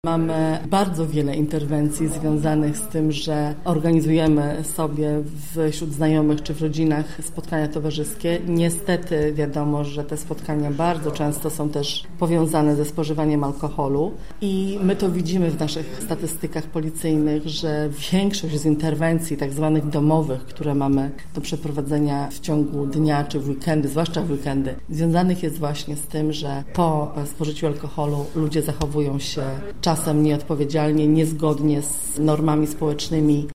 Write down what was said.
Mamy bardzo wiele interwencji związanych z tym, że organizujemy sobie wśród znajomych czy w rodzinach spotkania towarzyskie. Niestety wiadomo, że te spotkania bardzo często są też powiązane ze spożywaniem alkoholu i my to widzimy w naszych statystykach policyjnych, że większość z interwencji tak zwanych domowych, które mamy do przeprowadzenia w ciągu dnia czy w weekendy, zwłaszcza w weekendy, związanych jest właśnie z tym, że po spożyciu alkoholu ludzie zachowują się czasem nieodpowiedzialnie, niezgodnie z normami społecznymi.